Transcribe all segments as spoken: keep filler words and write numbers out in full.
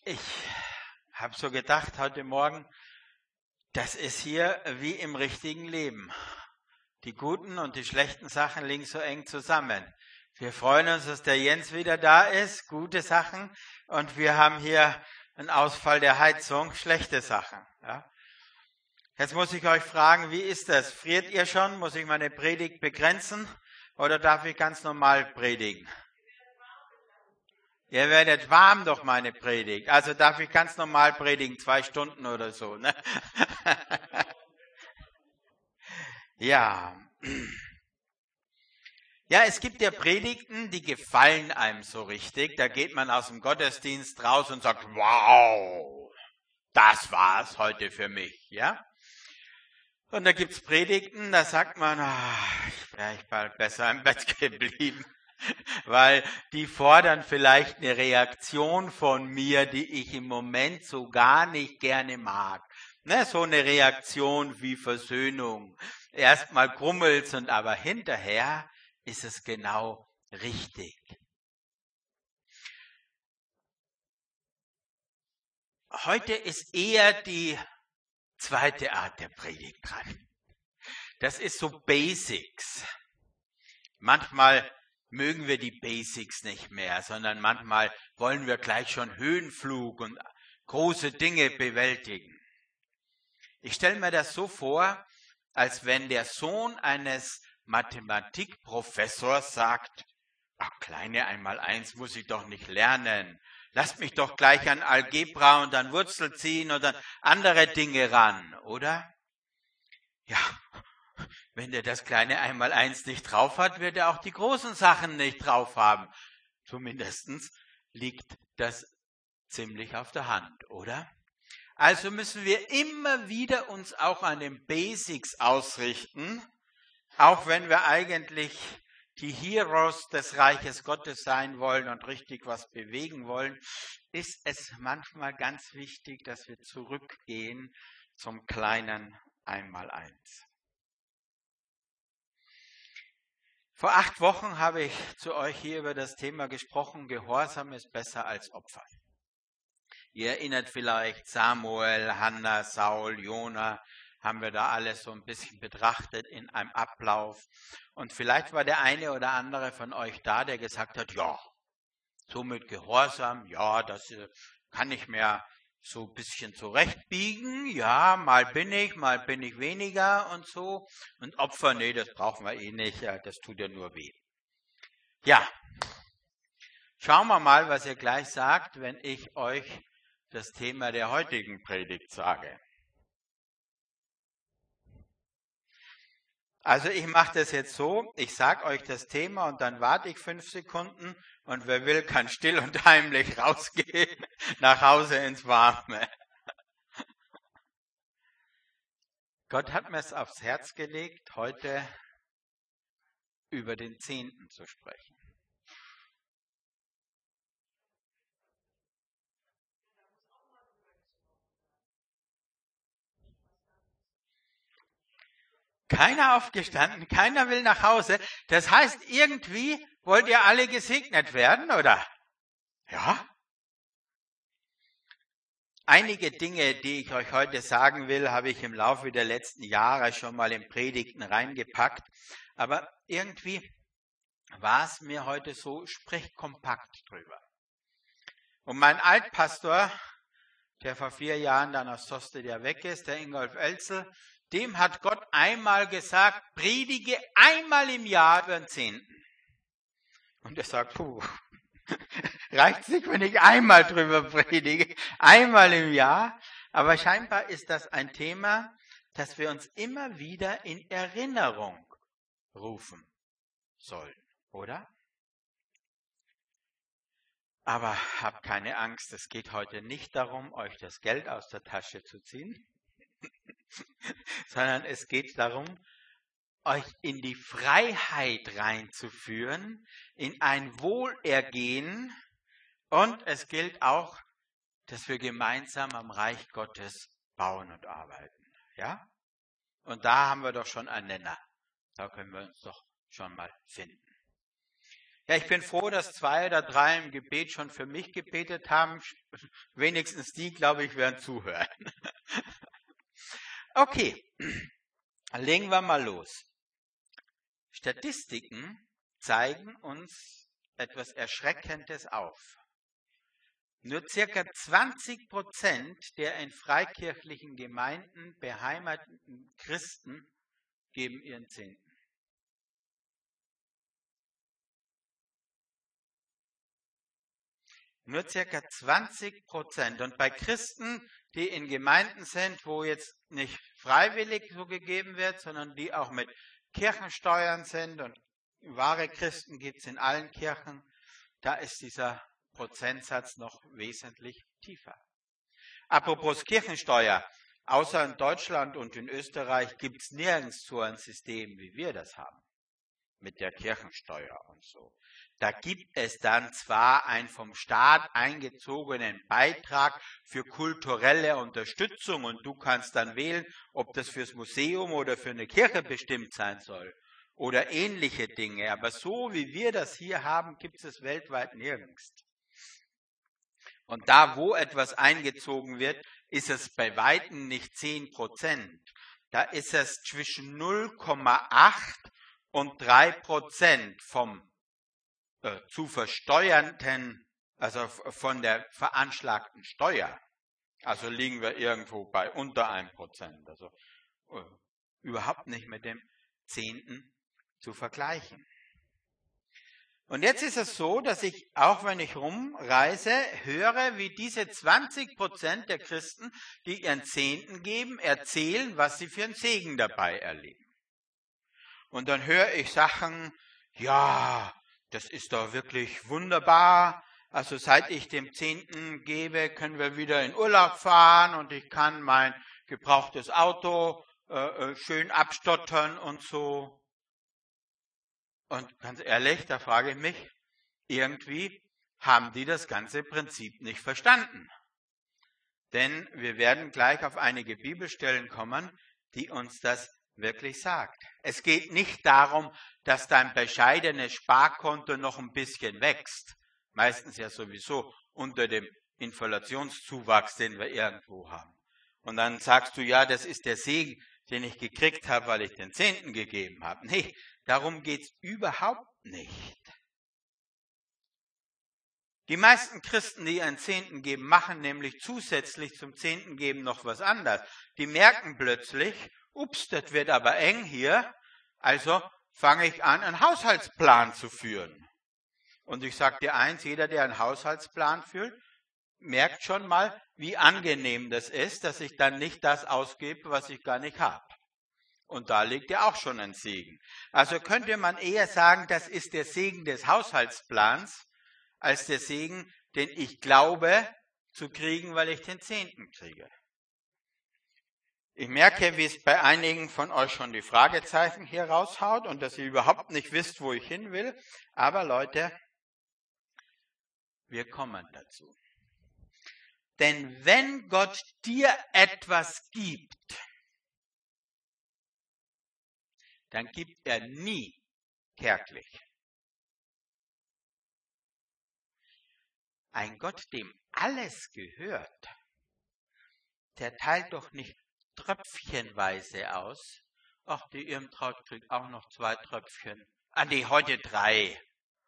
Ich habe so gedacht heute Morgen, das ist hier wie im richtigen Leben. Die guten und die schlechten Sachen liegen so eng zusammen. Wir freuen uns, dass der Jens wieder da ist, gute Sachen. Und wir haben hier einen Ausfall der Heizung, schlechte Sachen. Ja. Jetzt muss ich euch fragen, wie ist das? Friert ihr schon? Muss ich meine Predigt begrenzen? Oder darf ich ganz normal predigen? Ihr werdet warm durch meine Predigt. Also darf ich ganz normal predigen, zwei Stunden oder so. Ne? Ja. Ja, es gibt ja Predigten, die gefallen einem so richtig. Da geht man aus dem Gottesdienst raus und sagt, wow, das war's heute für mich. Ja. Und da gibt's Predigten, da sagt man, ach, ich wäre bald besser im Bett geblieben. Weil die fordern vielleicht eine Reaktion von mir, die ich im Moment so gar nicht gerne mag. Ne, so eine Reaktion wie Versöhnung. Erstmal krummelt's und aber hinterher ist es genau richtig. Heute ist eher die zweite Art der Predigt dran. Das ist so Basics. Manchmal mögen wir die Basics nicht mehr, sondern manchmal wollen wir gleich schon Höhenflug und große Dinge bewältigen. Ich stelle mir das so vor, als wenn der Sohn eines Mathematikprofessors sagt, ach, kleine Einmaleins muss ich doch nicht lernen. Lasst mich doch gleich an Algebra und an Wurzel ziehen und an andere Dinge ran, oder? Ja. Wenn der das kleine Einmaleins nicht drauf hat, wird er auch die großen Sachen nicht drauf haben. Zumindest liegt das ziemlich auf der Hand, oder? Also müssen wir immer wieder uns auch an den Basics ausrichten, auch wenn wir eigentlich die Heroes des Reiches Gottes sein wollen und richtig was bewegen wollen, ist es manchmal ganz wichtig, dass wir zurückgehen zum kleinen Einmaleins. Vor acht Wochen habe ich zu euch hier über das Thema gesprochen, Gehorsam ist besser als Opfer. Ihr erinnert vielleicht Samuel, Hannah, Saul, Jona, haben wir da alles so ein bisschen betrachtet in einem Ablauf. Und vielleicht war der eine oder andere von euch da, der gesagt hat, ja, so mit Gehorsam, ja, das kann ich mir so ein bisschen zurechtbiegen, ja, mal bin ich, mal bin ich weniger und so. Und Opfer, nee, das brauchen wir eh nicht, das tut ja nur weh. Ja, schauen wir mal, was ihr gleich sagt, wenn ich euch das Thema der heutigen Predigt sage. Also ich mache das jetzt so, ich sage euch das Thema und dann warte ich fünf Sekunden und wer will, kann still und heimlich rausgehen, nach Hause ins Warme. Gott hat mir es aufs Herz gelegt, heute über den Zehnten zu sprechen. Keiner aufgestanden, keiner will nach Hause. Das heißt, irgendwie wollt ihr alle gesegnet werden, oder? Ja? Einige Dinge, die ich euch heute sagen will, habe ich im Laufe der letzten Jahre schon mal in Predigten reingepackt. Aber irgendwie war es mir heute so, sprecht kompakt drüber. Und mein Altpastor, der vor vier Jahren dann aus Sostedia weg ist, der Ingolf Elzel, dem hat Gott einmal gesagt, predige einmal im Jahr über den Zehnten. Und er sagt, puh, reicht's nicht, wenn ich einmal drüber predige, einmal im Jahr? Aber scheinbar ist das ein Thema, das wir uns immer wieder in Erinnerung rufen sollen, oder? Aber habt keine Angst, es geht heute nicht darum, euch das Geld aus der Tasche zu ziehen, sondern es geht darum, euch in die Freiheit reinzuführen, in ein Wohlergehen, und es gilt auch, dass wir gemeinsam am Reich Gottes bauen und arbeiten. Ja? Und da haben wir doch schon einen Nenner. Da können wir uns doch schon mal finden. Ja, ich bin froh, dass zwei oder drei im Gebet schon für mich gebetet haben. Wenigstens die, glaube ich, werden zuhören. Okay, legen wir mal los. Statistiken zeigen uns etwas Erschreckendes auf. Nur circa zwanzig Prozent der in freikirchlichen Gemeinden beheimateten Christen geben ihren Zehnten. Nur circa zwanzig Prozent. Und bei Christen, die in Gemeinden sind, wo jetzt nicht freiwillig so gegeben wird, sondern die auch mit Kirchensteuern sind, und wahre Christen gibt es in allen Kirchen, da ist dieser Prozentsatz noch wesentlich tiefer. Apropos Kirchensteuer, außer in Deutschland und in Österreich gibt es nirgends so ein System, wie wir das haben, mit der Kirchensteuer und so. Da gibt es dann zwar einen vom Staat eingezogenen Beitrag für kulturelle Unterstützung und du kannst dann wählen, ob das fürs Museum oder für eine Kirche bestimmt sein soll oder ähnliche Dinge. Aber so wie wir das hier haben, gibt es weltweit nirgends. Und da, wo etwas eingezogen wird, ist es bei Weitem nicht zehn Prozent. Da ist es zwischen null Komma acht und drei Prozent vom äh, zu versteuernden, also von der veranschlagten Steuer. Also liegen wir irgendwo bei unter einem Prozent. Also äh, überhaupt nicht mit dem Zehnten zu vergleichen. Und jetzt ist es so, dass ich, auch wenn ich rumreise, höre, wie diese zwanzig Prozent der Christen, die ihren Zehnten geben, erzählen, was sie für einen Segen dabei erleben. Und dann höre ich Sachen, ja, das ist doch wirklich wunderbar. Also seit ich dem Zehnten gebe, können wir wieder in Urlaub fahren und ich kann mein gebrauchtes Auto äh, schön abstottern und so. Und ganz ehrlich, da frage ich mich, irgendwie haben die das ganze Prinzip nicht verstanden. Denn wir werden gleich auf einige Bibelstellen kommen, die uns das wirklich sagt. Es geht nicht darum, dass dein bescheidenes Sparkonto noch ein bisschen wächst. Meistens ja sowieso unter dem Inflationszuwachs, den wir irgendwo haben. Und dann sagst du, ja, das ist der Segen, den ich gekriegt habe, weil ich den Zehnten gegeben habe. Nee, darum geht es überhaupt nicht. Die meisten Christen, die einen Zehnten geben, machen nämlich zusätzlich zum Zehnten geben noch was anderes. Die merken plötzlich, ups, das wird aber eng hier, also fange ich an, einen Haushaltsplan zu führen. Und ich sage dir eins, jeder, der einen Haushaltsplan führt, merkt schon mal, wie angenehm das ist, dass ich dann nicht das ausgebe, was ich gar nicht habe. Und da liegt ja auch schon ein Segen. Also könnte man eher sagen, das ist der Segen des Haushaltsplans, als der Segen, den ich glaube zu kriegen, weil ich den Zehnten kriege. Ich merke, wie es bei einigen von euch schon die Fragezeichen hier raushaut und dass ihr überhaupt nicht wisst, wo ich hin will. Aber Leute, wir kommen dazu. Denn wenn Gott dir etwas gibt, dann gibt er nie kärglich. Ein Gott, dem alles gehört, der teilt doch nicht tröpfchenweise aus. Ach, die Irmtraut kriegt auch noch zwei Tröpfchen. Ah, nee, heute drei.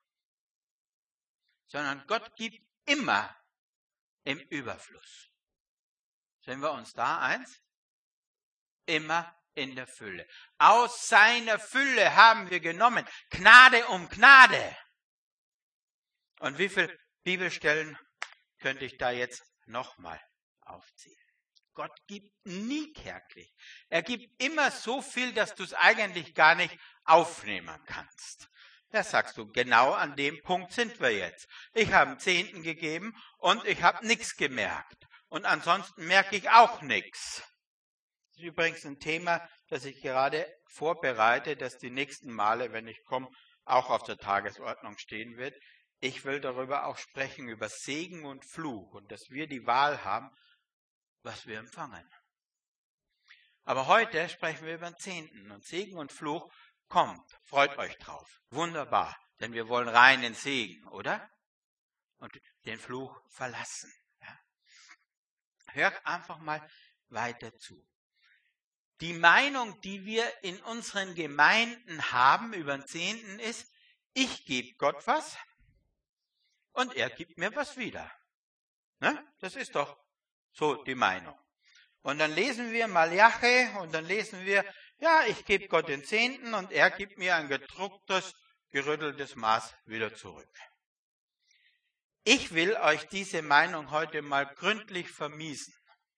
Sondern Gott gibt immer im Überfluss. Sind wir uns da eins? Immer in der Fülle. Aus seiner Fülle haben wir genommen. Gnade um Gnade. Und wie viele Bibelstellen könnte ich da jetzt nochmal aufzählen? Gott gibt nie kärglich. Er gibt immer so viel, dass du es eigentlich gar nicht aufnehmen kannst. Da sagst du, genau an dem Punkt sind wir jetzt. Ich habe einen Zehnten gegeben und ich habe nichts gemerkt. Und ansonsten merke ich auch nichts. Das ist übrigens ein Thema, das ich gerade vorbereite, das die nächsten Male, wenn ich komme, auch auf der Tagesordnung stehen wird. Ich will darüber auch sprechen, über Segen und Fluch und dass wir die Wahl haben, was wir empfangen. Aber heute sprechen wir über den Zehnten und Segen und Fluch kommt. Freut euch drauf. Wunderbar. Denn wir wollen reinen Segen, oder? Und den Fluch verlassen. Ja? Hör einfach mal weiter zu. Die Meinung, die wir in unseren Gemeinden haben über den Zehnten ist, ich gebe Gott was und er gibt mir was wieder. Ne? Das ist doch so die Meinung. Und dann lesen wir Malachi und dann lesen wir, ja, ich gebe Gott den Zehnten und er gibt mir ein gedrucktes, gerütteltes Maß wieder zurück. Ich will euch diese Meinung heute mal gründlich vermiesen.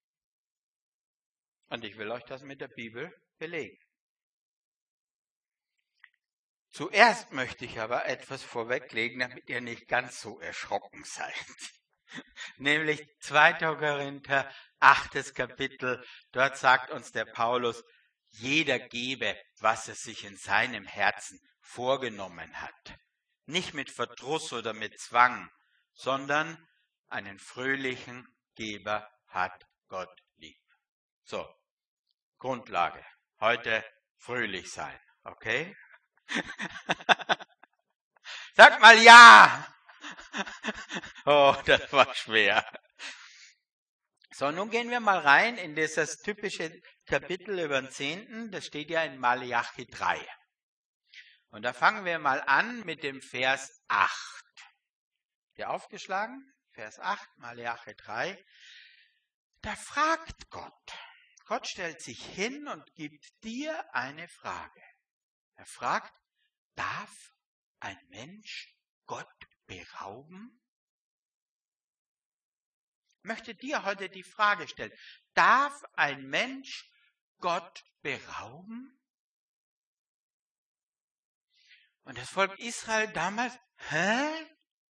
Und ich will euch das mit der Bibel belegen. Zuerst möchte ich aber etwas vorweglegen, damit ihr nicht ganz so erschrocken seid. Nämlich zweiter Korinther, achtes Kapitel. Dort sagt uns der Paulus, jeder gebe, was er sich in seinem Herzen vorgenommen hat. Nicht mit Verdruss oder mit Zwang, sondern einen fröhlichen Geber hat Gott lieb. So, Grundlage. Heute fröhlich sein, okay? Sag mal ja! Oh, das war schwer. So, nun gehen wir mal rein in dieses typische Kapitel über den Zehnten. Das steht ja in Malachi drei. Und da fangen wir mal an mit dem Vers acht. Habt ihr aufgeschlagen? Vers acht, Malachi drei. Da fragt Gott. Gott stellt sich hin und gibt dir eine Frage. Er fragt, darf ein Mensch Gott berauben? Ich möchte dir heute die Frage stellen, darf ein Mensch Gott berauben? Und das Volk Israel damals, hä?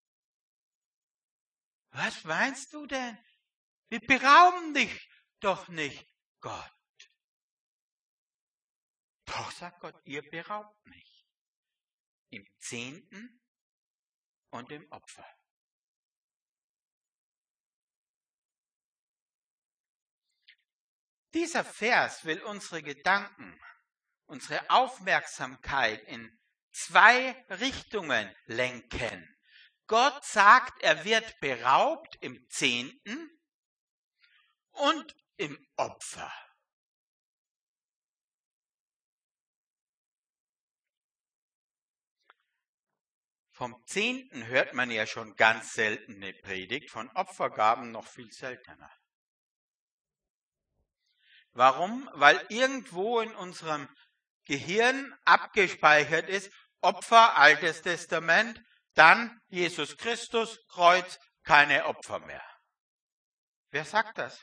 Was meinst du denn? Wir berauben dich doch nicht, Gott. Doch, sagt Gott, ihr beraubt mich. Im Zehnten und im Opfer. Dieser Vers will unsere Gedanken, unsere Aufmerksamkeit in zwei Richtungen lenken. Gott sagt, er wird beraubt im Zehnten und im Opfer. Vom Zehnten hört man ja schon ganz selten eine Predigt, von Opfergaben noch viel seltener. Warum? Weil irgendwo in unserem Gehirn abgespeichert ist, Opfer, Altes Testament, dann Jesus Christus, Kreuz, keine Opfer mehr. Wer sagt das?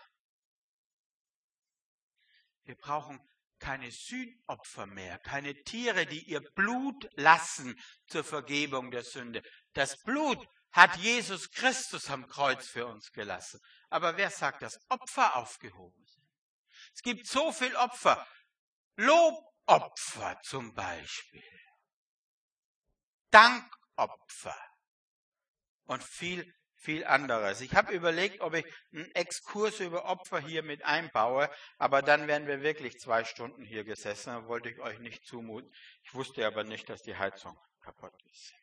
Wir brauchen keine Sühnopfer mehr, keine Tiere, die ihr Blut lassen zur Vergebung der Sünde. Das Blut hat Jesus Christus am Kreuz für uns gelassen. Aber wer sagt, dass Opfer aufgehoben sind? Es gibt so viel Opfer. Lobopfer zum Beispiel. Dankopfer. Und viel, viel anderes. Ich habe überlegt, ob ich einen Exkurs über Opfer hier mit einbaue, aber dann wären wir wirklich zwei Stunden hier gesessen. Da wollte ich euch nicht zumuten. Ich wusste aber nicht, dass die Heizung kaputt ist.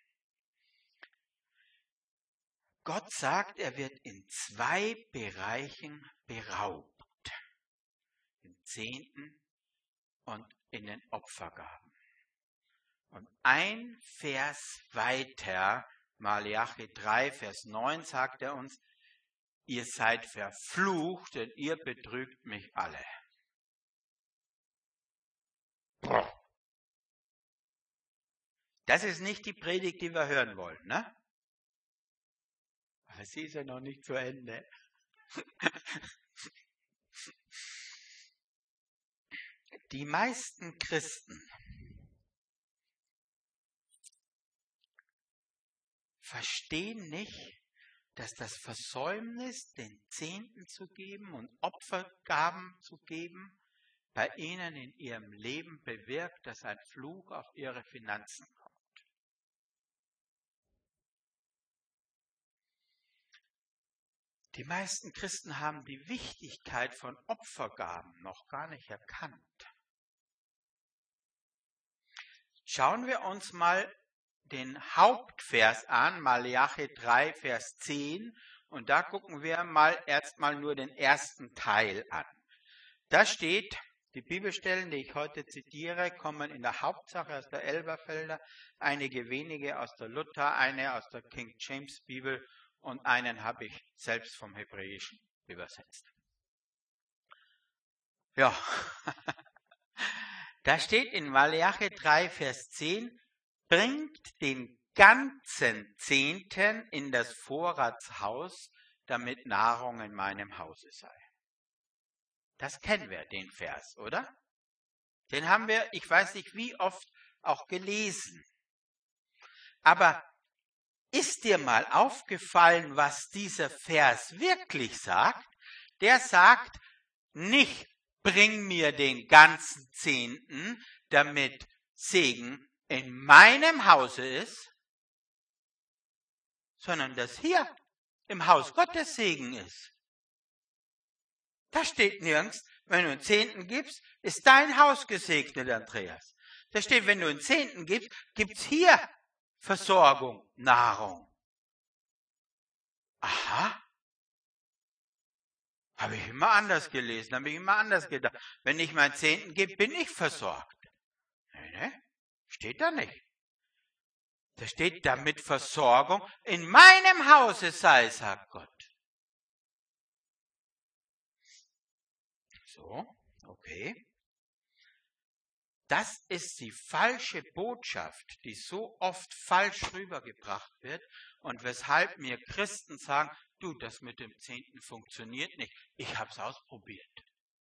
Gott sagt, er wird in zwei Bereichen beraubt. Im Zehnten und in den Opfergaben. Und ein Vers weiter, Malachi drei, Vers neun, sagt er uns, ihr seid verflucht, denn ihr betrügt mich alle. Das ist nicht die Predigt, die wir hören wollen, ne? Aber sie ist ja noch nicht zu Ende. Die meisten Christen verstehen nicht, dass das Versäumnis, den Zehnten zu geben und Opfergaben zu geben, bei ihnen in ihrem Leben bewirkt, dass ein Fluch auf ihre Finanzen kommt. Die meisten Christen haben die Wichtigkeit von Opfergaben noch gar nicht erkannt. Schauen wir uns mal den Hauptvers an, Maleachi drei, Vers zehn. Und da gucken wir mal erstmal nur den ersten Teil an. Da steht, die Bibelstellen, die ich heute zitiere, kommen in der Hauptsache aus der Elberfelder, einige wenige aus der Luther, eine aus der King James Bibel und einen habe ich selbst vom Hebräischen übersetzt. Ja, da steht in Maleachi drei, Vers zehn, bringt den ganzen Zehnten in das Vorratshaus, damit Nahrung in meinem Hause sei. Das kennen wir, den Vers, oder? Den haben wir, ich weiß nicht wie oft, auch gelesen. Aber ist dir mal aufgefallen, was dieser Vers wirklich sagt? Der sagt nicht, bring mir den ganzen Zehnten, damit Segen in meinem Hause ist, sondern dass hier im Haus Gottes Segen ist. Da steht nirgends, wenn du einen Zehnten gibst, ist dein Haus gesegnet, Andreas. Da steht, wenn du einen Zehnten gibst, gibt es hier Versorgung, Nahrung. Aha. Habe ich immer anders gelesen, habe ich immer anders gedacht. Wenn ich meinen Zehnten gebe, bin ich versorgt. Nee, nee, steht da nicht. Da steht, damit Versorgung in meinem Hause sei, sagt Gott. So, okay. Das ist die falsche Botschaft, die so oft falsch rübergebracht wird und weshalb mir Christen sagen, du, das mit dem Zehnten funktioniert nicht. Ich habe es ausprobiert.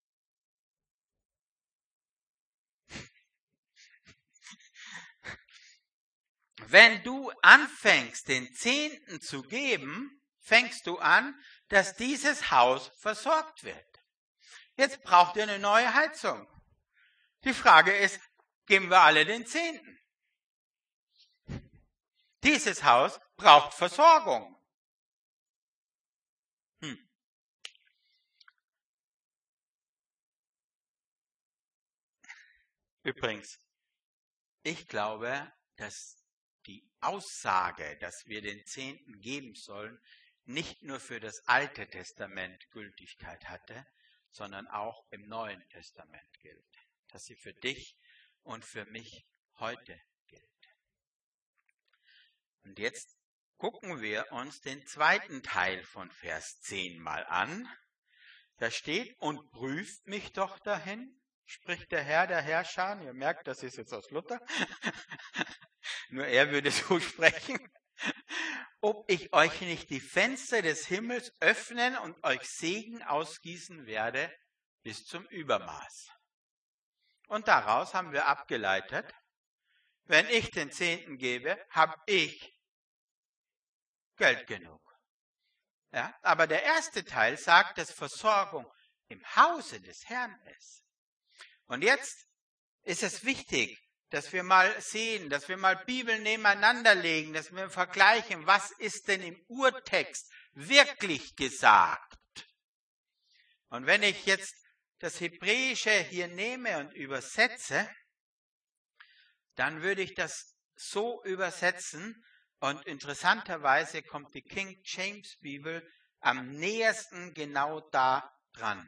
Wenn du anfängst, den Zehnten zu geben, fängst du an, dass dieses Haus versorgt wird. Jetzt braucht ihr eine neue Heizung. Die Frage ist, geben wir alle den Zehnten? Dieses Haus braucht Versorgung. Hm. Übrigens, ich glaube, dass die Aussage, dass wir den Zehnten geben sollen, nicht nur für das Alte Testament Gültigkeit hatte, sondern auch im Neuen Testament gilt. Dass sie für dich und für mich heute gilt. Und jetzt gucken wir uns den zweiten Teil von Vers zehn mal an. Da steht, und prüft mich doch dahin, spricht der Herr der Herrscher. Ihr merkt, das ist jetzt aus Luther. Nur er würde so sprechen. Ob ich euch nicht die Fenster des Himmels öffnen und euch Segen ausgießen werde bis zum Übermaß. Und daraus haben wir abgeleitet, wenn ich den Zehnten gebe, habe ich Geld genug. Ja, aber der erste Teil sagt, dass Versorgung im Hause des Herrn ist. Und jetzt ist es wichtig, dass wir mal sehen, dass wir mal Bibeln nebeneinander legen, dass wir vergleichen, was ist denn im Urtext wirklich gesagt. Und wenn ich jetzt das Hebräische hier nehme und übersetze, dann würde ich das so übersetzen und interessanterweise kommt die King James Bibel am nähersten genau da dran.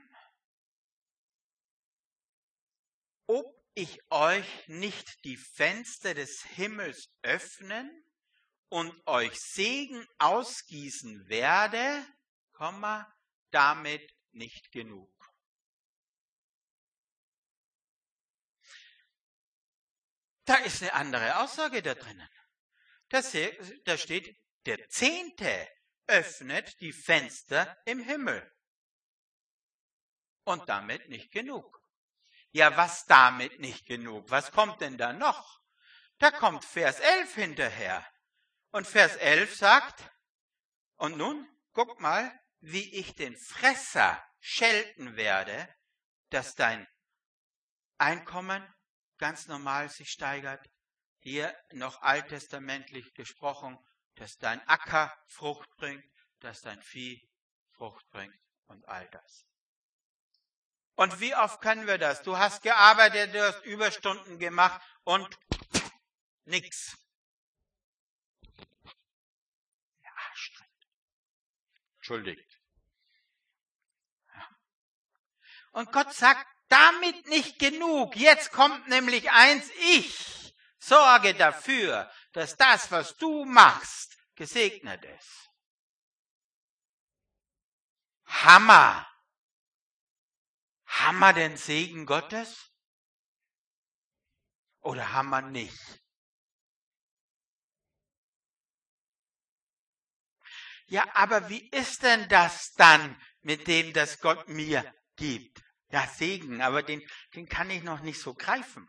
Ob ich euch nicht die Fenster des Himmels öffnen und euch Segen ausgießen werde, Komma, damit nicht genug. Da ist eine andere Aussage da drinnen. Da steht, der Zehnte öffnet die Fenster im Himmel. Und damit nicht genug. Ja, was damit nicht genug? Was kommt denn da noch? Da kommt Vers elf hinterher. Und Vers elf sagt, und nun, guck mal, wie ich den Fresser schelten werde, dass dein Einkommen ganz normal sich steigert. Hier noch alttestamentlich gesprochen, dass dein Acker Frucht bringt, dass dein Vieh Frucht bringt und all das. Und wie oft können wir das? Du hast gearbeitet, du hast Überstunden gemacht und nix. entschuldigt. Und Gott sagt, damit nicht genug. Jetzt kommt nämlich eins, ich sorge dafür, dass das, was du machst, gesegnet ist. Hammer. Haben wir den Segen Gottes? Oder haben wir nicht? Ja, aber wie ist denn das dann mit dem, das Gott mir gibt? Ja, Segen, aber den, den kann ich noch nicht so greifen.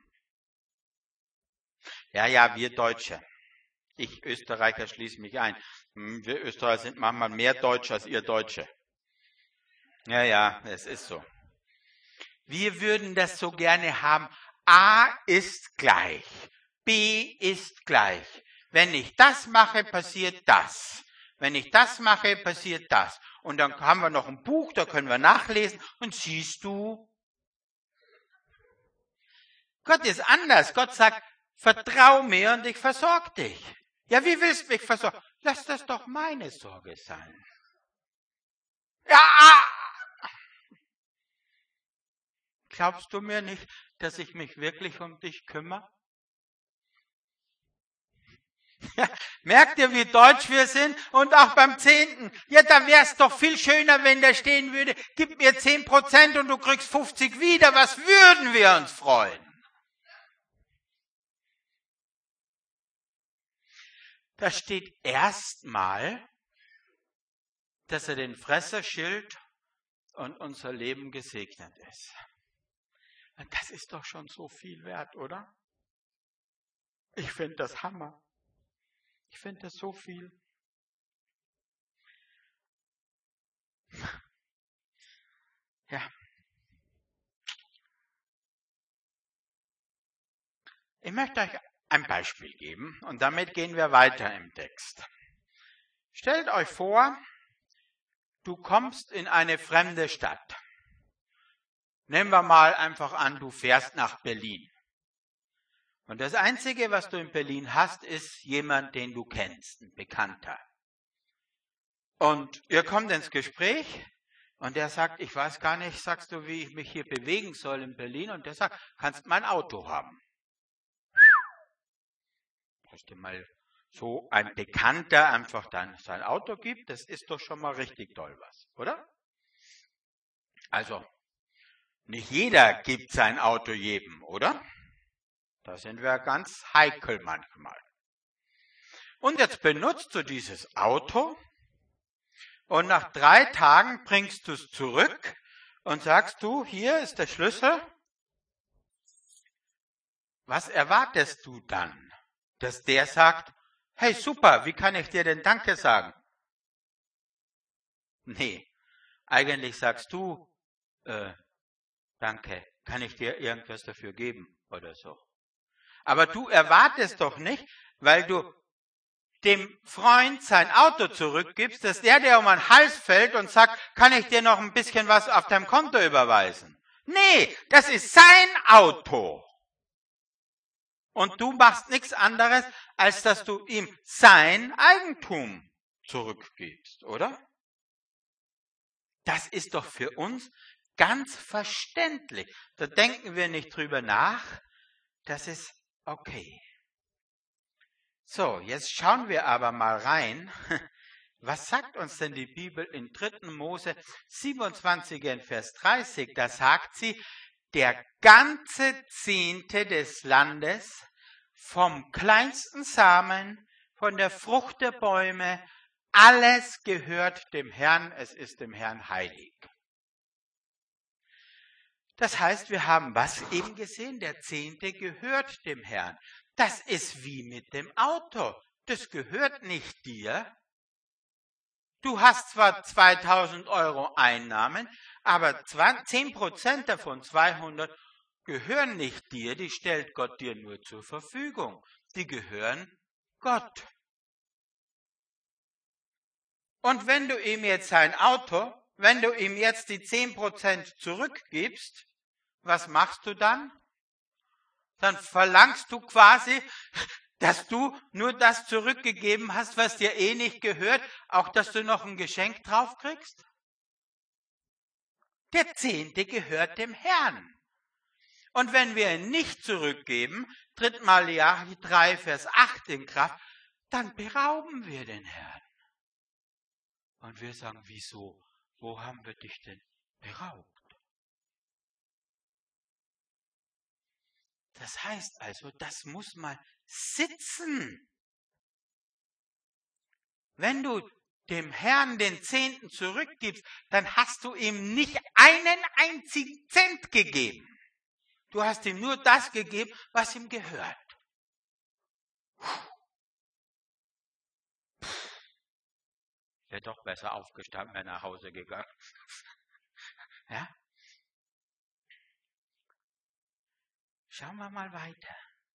Ja, ja, wir Deutsche. Ich Österreicher schließe mich ein. Wir Österreicher sind manchmal mehr Deutsch als ihr Deutsche. Ja, ja, es ist so. Wir würden das so gerne haben. A ist gleich. B ist gleich. Wenn ich das mache, passiert das. Wenn ich das mache, passiert das. Und dann haben wir noch ein Buch, da können wir nachlesen. Und siehst du, Gott ist anders. Gott sagt, vertrau mir und ich versorge dich. Ja, wie willst du mich versorgen? Lass das doch meine Sorge sein. Ja, glaubst du mir nicht, dass ich mich wirklich um dich kümmere? Ja, merkt ihr, wie deutsch wir sind? Und auch beim Zehnten. Ja, da wäre es doch viel schöner, wenn da stehen würde, gib mir zehn Prozent und du kriegst fünfzig wieder. Was würden wir uns freuen? Da steht erstmal, dass er den Fresser schilt und unser Leben gesegnet ist. Das ist doch schon so viel wert, oder? Ich finde das Hammer. Ich finde das so viel. Ja. Ich möchte euch ein Beispiel geben und damit gehen wir weiter im Text. Stellt euch vor, du kommst in eine fremde Stadt. Nehmen wir mal einfach an, du fährst nach Berlin. Und das Einzige, was du in Berlin hast, ist jemand, den du kennst, ein Bekannter. Und ihr kommt ins Gespräch und der sagt, ich weiß gar nicht, sagst du, wie ich mich hier bewegen soll in Berlin? Und der sagt, kannst mein Auto haben. Dass dir mal so ein Bekannter einfach dann sein Auto gibt, das ist doch schon mal richtig toll was, oder? Also, nicht jeder gibt sein Auto jedem, oder? Da sind wir ganz heikel manchmal. Und jetzt benutzt du dieses Auto und nach drei Tagen bringst du es zurück und sagst du, hier ist der Schlüssel. Was erwartest du dann? Dass der sagt, hey super, wie kann ich dir denn Danke sagen? Nee, eigentlich sagst du, äh, Danke, kann ich dir irgendwas dafür geben oder so. Aber du erwartest doch nicht, weil du dem Freund sein Auto zurückgibst, dass der dir um den Hals fällt und sagt, kann ich dir noch ein bisschen was auf deinem Konto überweisen? Nee, das ist sein Auto. Und du machst nichts anderes, als dass du ihm sein Eigentum zurückgibst, oder? Das ist doch für uns ganz verständlich. Da denken wir nicht drüber nach. Das ist okay. So, jetzt schauen wir aber mal rein. Was sagt uns denn die Bibel in dritten Mose siebenundzwanzig in Vers dreißig? Da sagt sie, der ganze Zehnte des Landes, vom kleinsten Samen, von der Frucht der Bäume, alles gehört dem Herrn, es ist dem Herrn heilig. Das heißt, wir haben was eben gesehen? Der Zehnte gehört dem Herrn. Das ist wie mit dem Auto. Das gehört nicht dir. Du hast zwar zweitausend Euro Einnahmen, aber zehn Prozent davon, zweihundert, gehören nicht dir. Die stellt Gott dir nur zur Verfügung. Die gehören Gott. Und wenn du ihm jetzt sein Auto, wenn du ihm jetzt die zehn Prozent zurückgibst, was machst du dann? Dann verlangst du quasi, Dass du nur das zurückgegeben hast, was dir eh nicht gehört, auch dass du noch ein Geschenk drauf kriegst? Der Zehnte gehört dem Herrn. Und wenn wir ihn nicht zurückgeben, tritt Malachi drei, Vers acht in Kraft, dann berauben wir den Herrn. Und wir sagen, wieso? Wo haben wir dich denn beraubt? Das heißt also, das muss mal sitzen. Wenn du dem Herrn den Zehnten zurückgibst, dann hast du ihm nicht einen einzigen Cent gegeben. Du hast ihm nur das gegeben, was ihm gehört. Wäre doch besser aufgestanden, wäre nach Hause gegangen. Ja? Schauen wir mal weiter.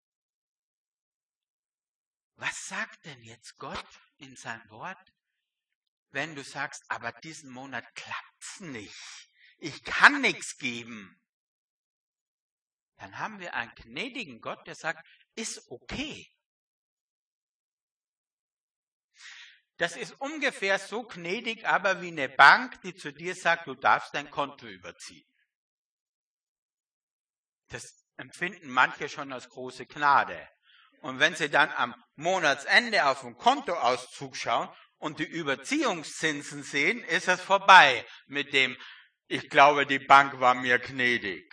Was sagt denn jetzt Gott in seinem Wort, wenn du sagst, aber diesen Monat klappt's nicht. Ich kann nichts geben. Dann haben wir einen gnädigen Gott, der sagt, ist okay. Das ist ungefähr so gnädig, aber wie eine Bank, die zu dir sagt, du darfst dein Konto überziehen. Das empfinden manche schon als große Gnade. Und wenn sie dann am Monatsende auf den Kontoauszug schauen und die Überziehungszinsen sehen, ist es vorbei mit dem, ich glaube, die Bank war mir gnädig.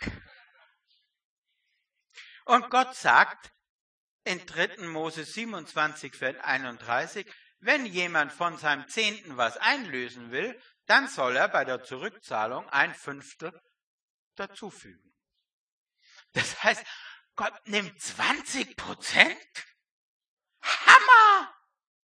Und Gott sagt in dritten Mose siebenundzwanzig, Vers einunddreißig, wenn jemand von seinem Zehnten was einlösen will, dann soll er bei der Zurückzahlung ein Fünftel dazufügen. Das heißt, Gott nimmt zwanzig Prozent? Hammer!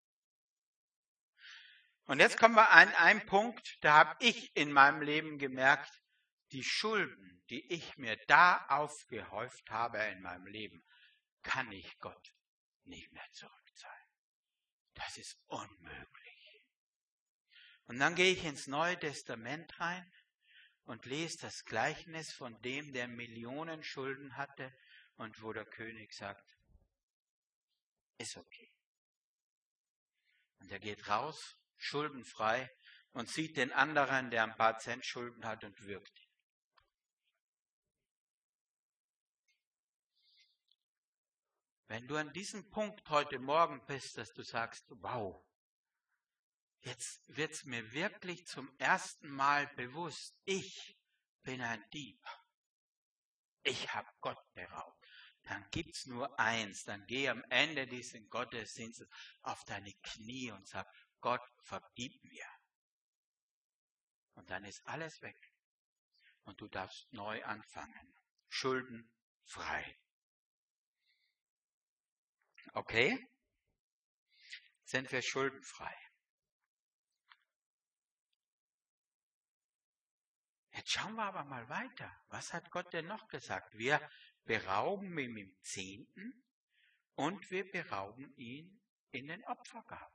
Und jetzt kommen wir an einen Punkt, da habe ich in meinem Leben gemerkt, die Schulden, die ich mir da aufgehäuft habe in meinem Leben, kann ich Gott nicht mehr zurückzahlen. Das ist unmöglich. Und dann gehe ich ins Neue Testament rein und lese das Gleichnis von dem, der Millionen Schulden hatte und wo der König sagt, ist okay. Und er geht raus, schuldenfrei, und sieht den anderen, der ein paar Cent Schulden hat, und wirkt ihn. Wenn du an diesem Punkt heute Morgen bist, dass du sagst, wow, jetzt wird es mir wirklich zum ersten Mal bewusst, ich bin ein Dieb. Ich habe Gott beraubt. Dann gibt es nur eins, dann geh am Ende dieses Gottesdienstes auf deine Knie und sag, Gott, vergib mir. Und dann ist alles weg. Und du darfst neu anfangen. Schuldenfrei. Okay? Sind wir schuldenfrei? Jetzt schauen wir aber mal weiter. Was hat Gott denn noch gesagt? Wir berauben ihn im Zehnten und wir berauben ihn in den Opfergaben.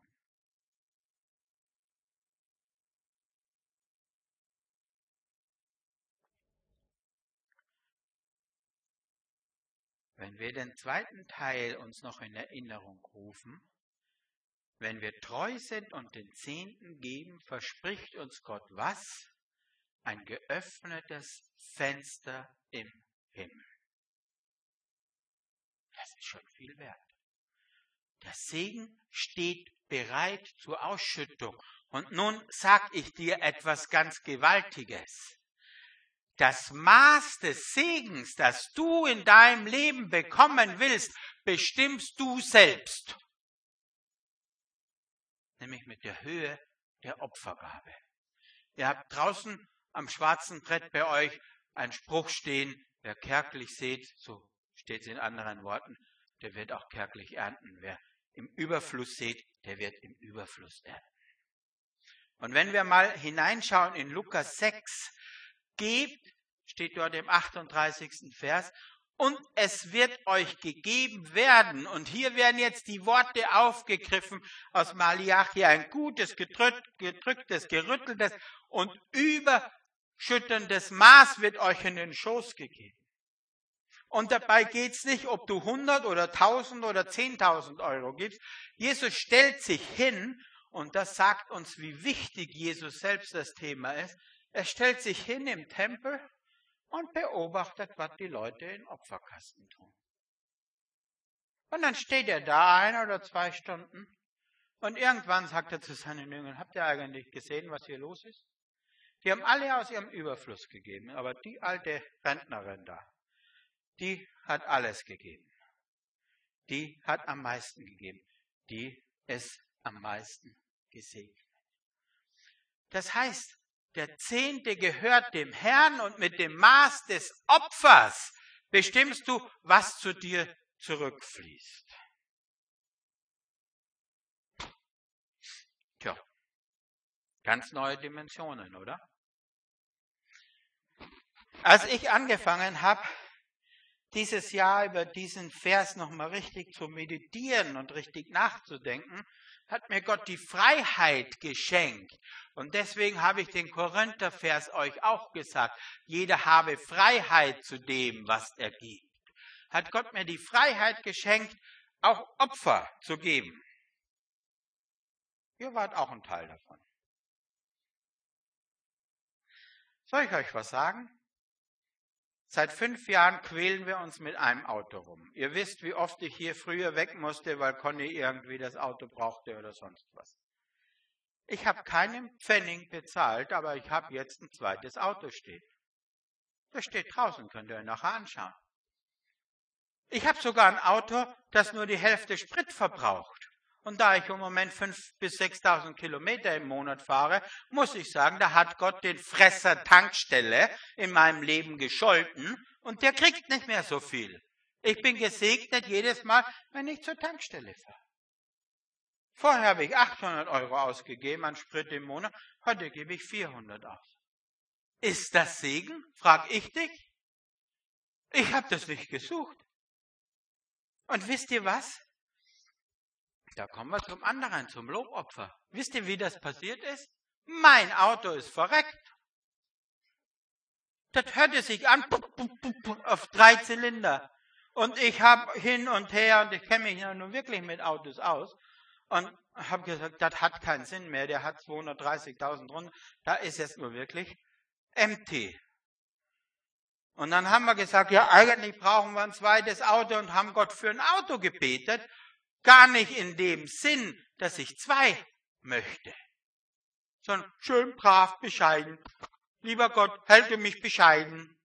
Wenn wir den zweiten Teil uns noch in Erinnerung rufen, wenn wir treu sind und den Zehnten geben, verspricht uns Gott was? Ein geöffnetes Fenster im Himmel. Das ist schon viel wert. Der Segen steht bereit zur Ausschüttung. Und nun sage ich dir etwas ganz Gewaltiges. Das Maß des Segens, das du in deinem Leben bekommen willst, bestimmst du selbst. Nämlich mit der Höhe der Opfergabe. Ihr habt draußen am schwarzen Brett bei euch einen Spruch stehen, wer kärglich sät, so steht es in anderen Worten, der wird auch kärglich ernten. Wer im Überfluss sät, der wird im Überfluss ernten. Und wenn wir mal hineinschauen in Lukas sechs, gebt, steht dort im achtunddreißigsten Vers, und es wird euch gegeben werden. Und hier werden jetzt die Worte aufgegriffen aus Malachi, ein gutes, gedrücktes, gerütteltes und überschüttendes Maß wird euch in den Schoß gegeben. Und dabei geht es nicht, ob du hundert oder tausend oder zehntausend Euro gibst. Jesus stellt sich hin, und das sagt uns, wie wichtig Jesus selbst das Thema ist. Er stellt sich hin im Tempel und beobachtet, was die Leute in Opferkasten tun. Und dann steht er da ein oder zwei Stunden und irgendwann sagt er zu seinen Jüngern, habt ihr eigentlich gesehen, was hier los ist? Die haben alle aus ihrem Überfluss gegeben, aber die alte Rentnerin da, die hat alles gegeben. Die hat am meisten gegeben. Die ist am meisten gesegnet. Das heißt, der Zehnte gehört dem Herrn und mit dem Maß des Opfers bestimmst du, was zu dir zurückfließt. Tja, ganz neue Dimensionen, oder? Als ich angefangen habe, dieses Jahr über diesen Vers nochmal richtig zu meditieren und richtig nachzudenken, hat mir Gott die Freiheit geschenkt. Und deswegen habe ich den Korinther-Vers euch auch gesagt. Jeder habe Freiheit zu dem, was er gibt. Hat Gott mir die Freiheit geschenkt, auch Opfer zu geben. Ihr wart auch ein Teil davon. Soll ich euch was sagen? Seit fünf Jahren quälen wir uns mit einem Auto rum. Ihr wisst, wie oft ich hier früher weg musste, weil Conny irgendwie das Auto brauchte oder sonst was. Ich habe keinen Pfennig bezahlt, aber ich habe jetzt ein zweites Auto stehen. Das steht draußen, könnt ihr euch nachher anschauen. Ich habe sogar ein Auto, das nur die Hälfte Sprit verbraucht. Und da ich im Moment fünftausend bis sechstausend Kilometer im Monat fahre, muss ich sagen, da hat Gott den Fresser Tankstelle in meinem Leben gescholten und der kriegt nicht mehr so viel. Ich bin gesegnet jedes Mal, wenn ich zur Tankstelle fahre. Vorher habe ich achthundert Euro ausgegeben an Sprit im Monat, heute gebe ich vierhundert aus. Ist das Segen? Frag ich dich. Ich habe das nicht gesucht. Und wisst ihr was? Da kommen wir zum anderen, zum Lobopfer. Wisst ihr, wie das passiert ist? Mein Auto ist verreckt. Das hörte sich an auf drei Zylinder. Und ich habe hin und her, und ich kenne mich ja nun wirklich mit Autos aus, und habe gesagt, das hat keinen Sinn mehr, der hat zweihundertdreißigtausend runter, da ist jetzt nur wirklich empty. Und dann haben wir gesagt, ja, eigentlich brauchen wir ein zweites Auto und haben Gott für ein Auto gebetet. Gar nicht in dem Sinn, dass ich zwei möchte, sondern schön, brav, bescheiden. Lieber Gott, halte mich bescheiden.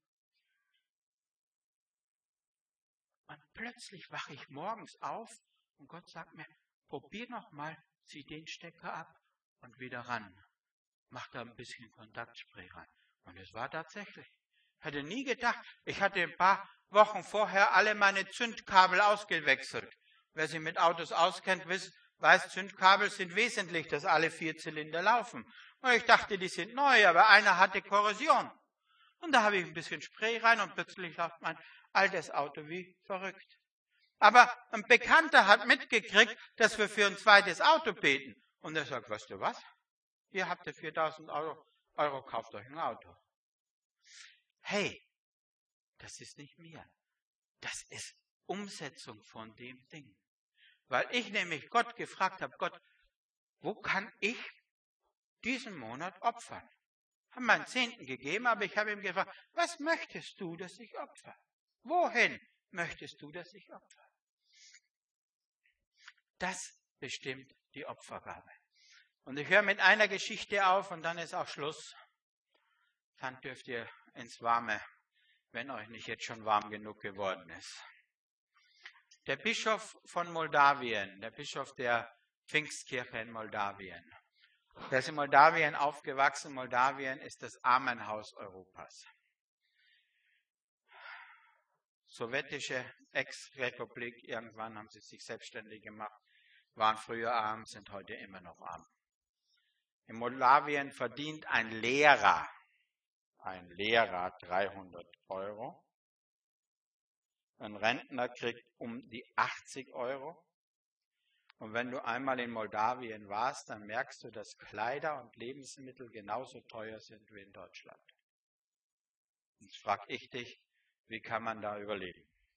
Und plötzlich wache ich morgens auf und Gott sagt mir, probier noch mal, zieh den Stecker ab und wieder ran. Mach da ein bisschen Kontaktspray rein. Und es war tatsächlich. Ich hatte nie gedacht, ich hatte ein paar Wochen vorher alle meine Zündkabel ausgewechselt. Wer sich mit Autos auskennt, weiß, Zündkabel sind wesentlich, dass alle vier Zylinder laufen. Und ich dachte, die sind neu, aber einer hatte Korrosion. Und da habe ich ein bisschen Spray rein und plötzlich läuft mein altes Auto wie verrückt. Aber ein Bekannter hat mitgekriegt, dass wir für ein zweites Auto beten. Und er sagt, weißt du was? Ihr habt ja viertausend Euro, Euro, kauft euch ein Auto. Hey, das ist nicht mir. Das ist Umsetzung von dem Ding. Weil ich nämlich Gott gefragt habe, Gott, wo kann ich diesen Monat opfern? Ich habe meinen Zehnten gegeben, aber ich habe ihm gefragt, was möchtest du, dass ich opfer? Wohin möchtest du, dass ich opfer? Das bestimmt die Opfergabe. Und ich höre mit einer Geschichte auf und dann ist auch Schluss. Dann dürft ihr ins Warme, wenn euch nicht jetzt schon warm genug geworden ist. Der Bischof von Moldawien, der Bischof der Pfingstkirche in Moldawien, der ist in Moldawien aufgewachsen. Moldawien ist das Armenhaus Europas. Sowjetische Ex-Republik, irgendwann haben sie sich selbstständig gemacht, waren früher arm, sind heute immer noch arm. In Moldawien verdient ein Lehrer, ein Lehrer dreihundert Euro. Ein Rentner kriegt um die achtzig Euro. Und wenn du einmal in Moldawien warst, dann merkst du, dass Kleider und Lebensmittel genauso teuer sind wie in Deutschland. Jetzt frage ich dich, wie kann man da überleben?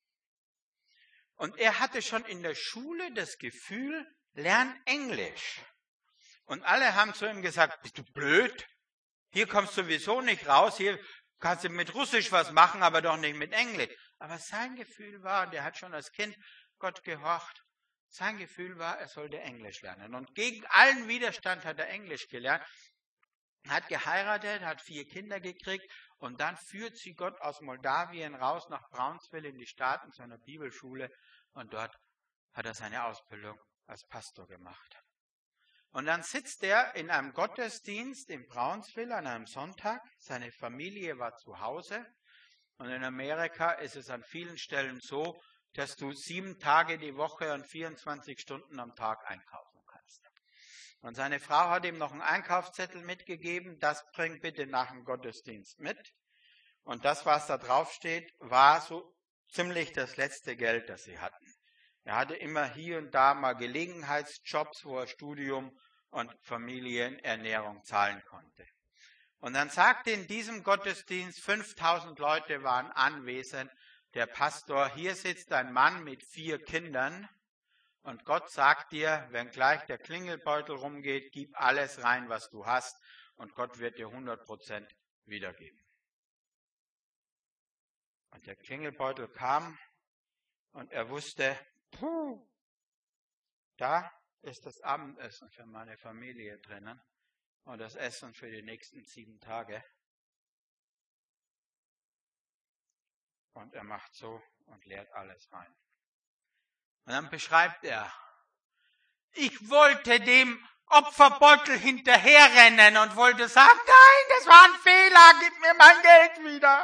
Und er hatte schon in der Schule das Gefühl, lern Englisch. Und alle haben zu ihm gesagt, bist du blöd? Hier kommst du sowieso nicht raus, hier kannst du mit Russisch was machen, aber doch nicht mit Englisch. Aber sein Gefühl war, und er hat schon als Kind Gott gehorcht, sein Gefühl war, er sollte Englisch lernen. Und gegen allen Widerstand hat er Englisch gelernt, hat geheiratet, hat vier Kinder gekriegt und dann führt sie Gott aus Moldawien raus nach Brownsville in die Staaten zu einer Bibelschule und dort hat er seine Ausbildung als Pastor gemacht. Und dann sitzt er in einem Gottesdienst in Brownsville an einem Sonntag, seine Familie war zu Hause und in Amerika ist es an vielen Stellen so, dass du sieben Tage die Woche und vierundzwanzig Stunden am Tag einkaufen kannst. Und seine Frau hat ihm noch einen Einkaufszettel mitgegeben, das bringt bitte nach dem Gottesdienst mit. Und das, was da drauf steht, war so ziemlich das letzte Geld, das sie hatten. Er hatte immer hier und da mal Gelegenheitsjobs, wo er Studium und Familienernährung zahlen konnte. Und dann sagte in diesem Gottesdienst, fünftausend Leute waren anwesend, der Pastor, hier sitzt ein Mann mit vier Kindern und Gott sagt dir, wenn gleich der Klingelbeutel rumgeht, gib alles rein, was du hast und Gott wird dir hundert Prozent wiedergeben. Und der Klingelbeutel kam und er wusste, puh, da ist das Abendessen für meine Familie drinnen und das Essen für die nächsten sieben Tage. Und er macht so und leert alles rein. Und dann beschreibt er, ich wollte dem Opferbeutel hinterherrennen und wollte sagen, nein, das war ein Fehler, gib mir mein Geld wieder.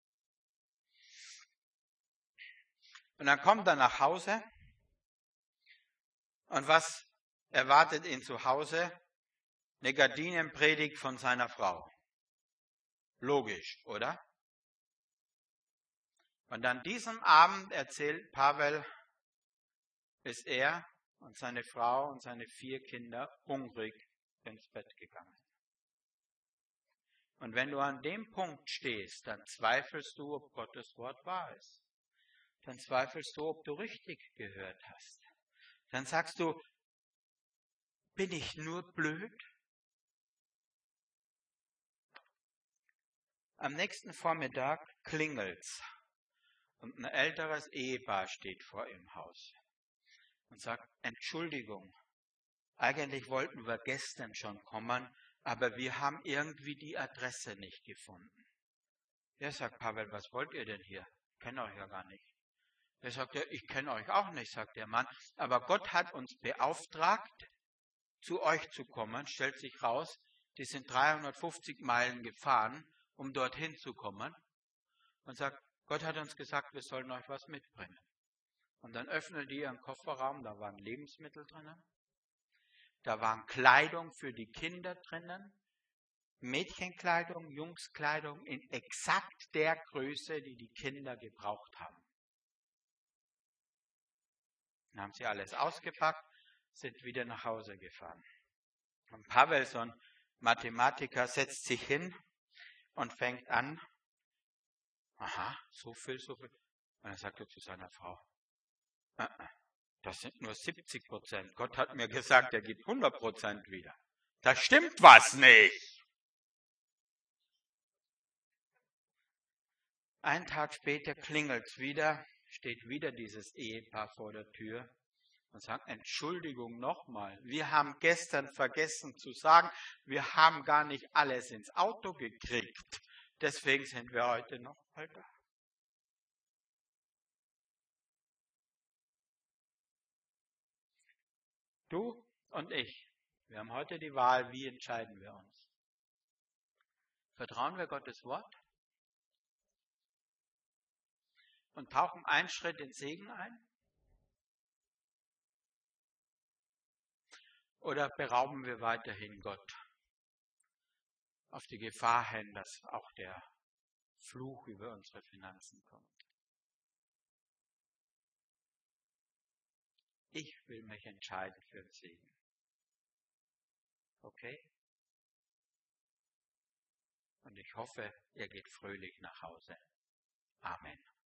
Und dann kommt er nach Hause und was erwartet ihn zu Hause? Eine Gardinenpredigt von seiner Frau. Logisch, oder? Und an diesem Abend erzählt Pavel, ist er und seine Frau und seine vier Kinder hungrig ins Bett gegangen. Und wenn du an dem Punkt stehst, dann zweifelst du, ob Gottes Wort wahr ist. Dann zweifelst du, ob du richtig gehört hast. Dann sagst du, bin ich nur blöd? Am nächsten Vormittag klingelt's. Und ein älteres Ehepaar steht vor ihrem Haus und sagt, Entschuldigung, eigentlich wollten wir gestern schon kommen, aber wir haben irgendwie die Adresse nicht gefunden. Er sagt, Pavel, was wollt ihr denn hier? Ich kenne euch ja gar nicht. Er sagt, ja, ich kenne euch auch nicht, sagt der Mann, aber Gott hat uns beauftragt, zu euch zu kommen, stellt sich raus, die sind dreihundertfünfzig Meilen gefahren, um dorthin zu kommen und sagt, Gott hat uns gesagt, wir sollen euch was mitbringen. Und dann öffnen die ihren Kofferraum, da waren Lebensmittel drinnen, da waren Kleidung für die Kinder drinnen, Mädchenkleidung, Jungskleidung in exakt der Größe, die die Kinder gebraucht haben. Dann haben sie alles ausgepackt, sind wieder nach Hause gefahren. Und Pavel, so ein Mathematiker, setzt sich hin und fängt an, aha, so viel, so viel. Und dann sagt er zu seiner Frau, das sind nur siebzig Prozent. Gott hat mir gesagt, er gibt hundert Prozent wieder. Da stimmt was nicht. Einen Tag später klingelt es wieder, steht wieder dieses Ehepaar vor der Tür und sagt, Entschuldigung nochmal, wir haben gestern vergessen zu sagen, wir haben gar nicht alles ins Auto gekriegt. Deswegen sind wir heute noch mal da. Du und ich, wir haben heute die Wahl, wie entscheiden wir uns? Vertrauen wir Gottes Wort und tauchen einen Schritt in Segen ein? Oder berauben wir weiterhin Gott auf die Gefahr hin, dass auch der Fluch über unsere Finanzen kommt? Ich will mich entscheiden für den Segen. Okay? Und ich hoffe, ihr geht fröhlich nach Hause. Amen.